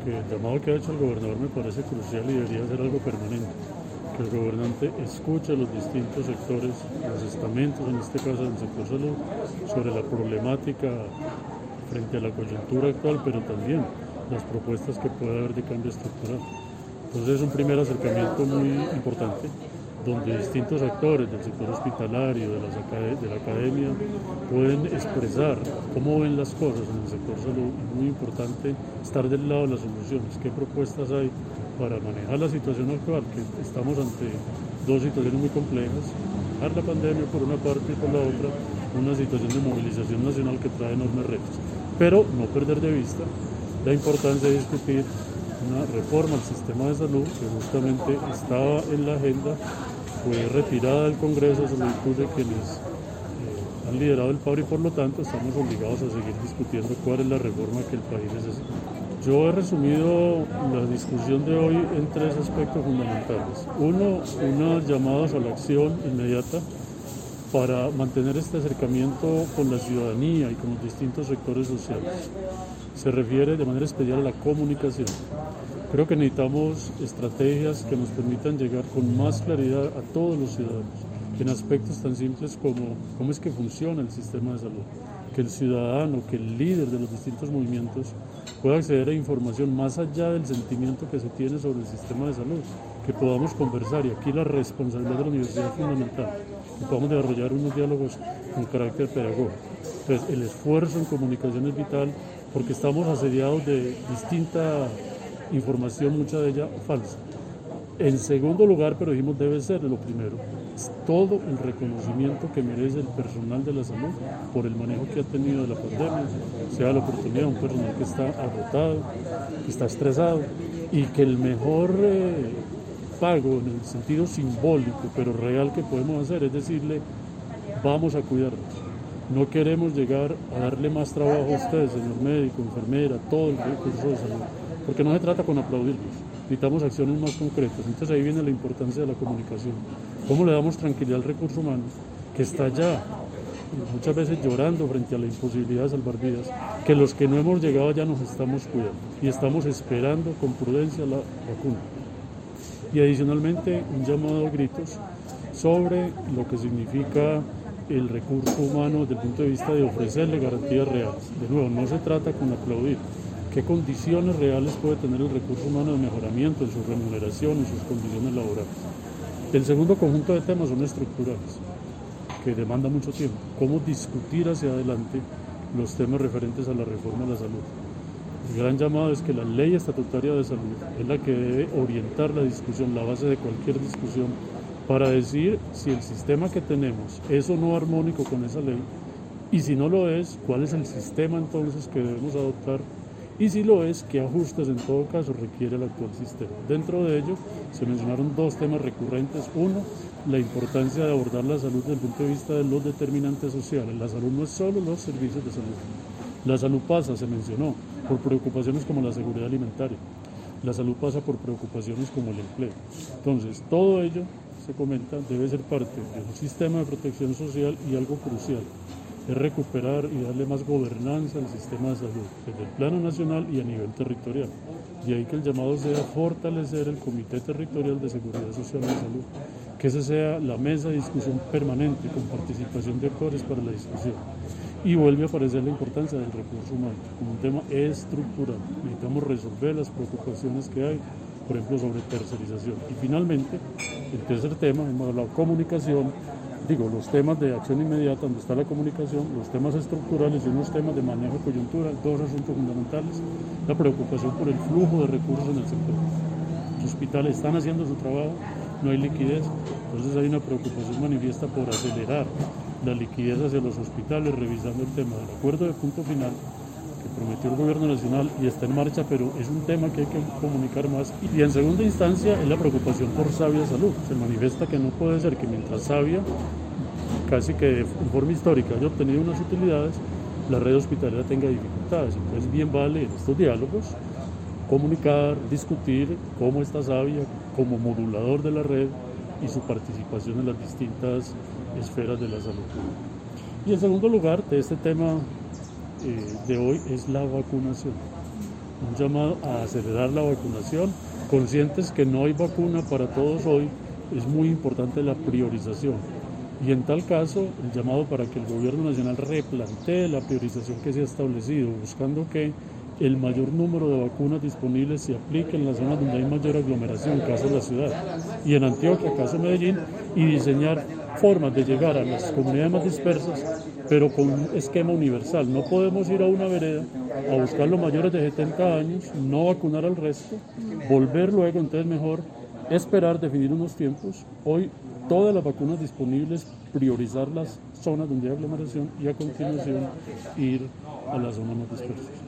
que el llamado que ha hecho el gobernador me parece crucial y debería ser algo permanente. Que el gobernante escuche a los distintos sectores, los estamentos, en este caso del sector salud, sobre la problemática frente a la coyuntura actual, pero también las propuestas que pueda haber de cambio estructural. Entonces es un primer acercamiento muy importante, donde distintos actores del sector hospitalario, de la academia, pueden expresar cómo ven las cosas en el sector salud. Es muy importante estar del lado de las soluciones, qué propuestas hay para manejar la situación actual, que estamos ante dos situaciones muy complejas, manejar la pandemia por una parte y por la otra, una situación de movilización nacional que trae enormes retos, pero no perder de vista la importancia de discutir una reforma al sistema de salud que justamente estaba en la agenda, fue retirada del Congreso a solicitud de quienes han liderado el paro y por lo tanto estamos obligados a seguir discutiendo cuál es la reforma que el país necesita. Yo he resumido la discusión de hoy en tres aspectos fundamentales. Uno, unos llamados a la acción inmediata para mantener este acercamiento con la ciudadanía y con los distintos sectores sociales. Se refiere de manera especial a la comunicación. Creo que necesitamos estrategias que nos permitan llegar con más claridad a todos los ciudadanos, en aspectos tan simples como cómo es que funciona el sistema de salud, que el ciudadano, que el líder de los distintos movimientos pueda acceder a información más allá del sentimiento que se tiene sobre el sistema de salud, que podamos conversar, y aquí la responsabilidad de la universidad es fundamental, que podamos desarrollar unos diálogos con carácter pedagógico. Entonces, el esfuerzo en comunicación es vital porque estamos asediados de distinta información, mucha de ella falsa. En segundo lugar, pero dijimos debe ser lo primero, es todo el reconocimiento que merece el personal de la salud por el manejo que ha tenido de la pandemia, sea la oportunidad de un personal que está agotado, que está estresado y que el mejor pago en el sentido simbólico pero real que podemos hacer es decirle vamos a cuidarnos. No queremos llegar a darle más trabajo a usted, señor médico, enfermera, todo el recurso de salud, porque no se trata con aplaudirlos, necesitamos acciones más concretas. Entonces ahí viene la importancia de la comunicación. ¿Cómo le damos tranquilidad al recurso humano que está ya muchas veces llorando frente a la imposibilidad de salvar vidas, que los que no hemos llegado ya nos estamos cuidando y estamos esperando con prudencia la vacuna? Y adicionalmente un llamado a gritos sobre lo que significa el recurso humano desde el punto de vista de ofrecerle garantías reales. De nuevo, no se trata con aplaudir. ¿Qué condiciones reales puede tener el recurso humano de mejoramiento en su remuneración, en sus condiciones laborales? El segundo conjunto de temas son estructurales, que demanda mucho tiempo. ¿Cómo discutir hacia adelante los temas referentes a la reforma de la salud? El gran llamado es que la ley estatutaria de salud es la que debe orientar la discusión, la base de cualquier discusión, para decir si el sistema que tenemos es o no armónico con esa ley, y si no lo es, cuál es el sistema entonces que debemos adoptar, y si lo es, qué ajustes en todo caso requiere el actual sistema. Dentro de ello se mencionaron dos temas recurrentes. Uno, la importancia de abordar la salud desde el punto de vista de los determinantes sociales. La salud no es solo los servicios de salud. La salud pasa, se mencionó, por preocupaciones como la seguridad alimentaria. La salud pasa por preocupaciones como el empleo. Entonces, todo ello, se comenta, debe ser parte de un sistema de protección social, y algo crucial es recuperar y darle más gobernanza al sistema de salud, desde el plano nacional y a nivel territorial. De ahí que el llamado sea fortalecer el Comité Territorial de Seguridad Social y Salud, que esa sea la mesa de discusión permanente con participación de actores para la discusión. Y vuelve a aparecer la importancia del recurso humano como un tema estructural. Necesitamos resolver las preocupaciones que hay, por ejemplo, sobre tercerización. Y finalmente, el tercer tema, hemos hablado de comunicación, los temas de acción inmediata, donde está la comunicación, los temas estructurales y unos temas de manejo coyuntural, dos asuntos fundamentales, la preocupación por el flujo de recursos en el sector. Los hospitales están haciendo su trabajo, no hay liquidez, entonces hay una preocupación manifiesta por acelerar la liquidez hacia los hospitales, revisando el tema del acuerdo de punto final que prometió el gobierno nacional y está en marcha, pero es un tema que hay que comunicar más. Y en segunda instancia es la preocupación por Sabia Salud. Se manifiesta que no puede ser que mientras Sabia, casi que en forma histórica, haya obtenido unas utilidades, la red hospitalera tenga dificultades. Entonces bien vale en estos diálogos comunicar, discutir cómo está Sabia como modulador de la red y su participación en las distintas esferas de la salud. Y en segundo lugar de este tema de hoy es la vacunación. un llamado a acelerar la vacunación, conscientes que no hay vacuna para todos hoy, es muy importante la priorización. Y en tal caso, el llamado para que el gobierno nacional replantee la priorización que se ha establecido, buscando que el mayor número de vacunas disponibles se aplique en las zonas donde hay mayor aglomeración, caso la ciudad, y en Antioquia, caso Medellín, y diseñar formas de llegar a las comunidades más dispersas, pero con un esquema universal. No podemos ir a una vereda a buscar los mayores de 70 años, no vacunar al resto, volver luego, entonces mejor esperar, definir unos tiempos. Hoy todas las vacunas disponibles, priorizar las zonas donde hay aglomeración y a continuación ir a las zonas más dispersas.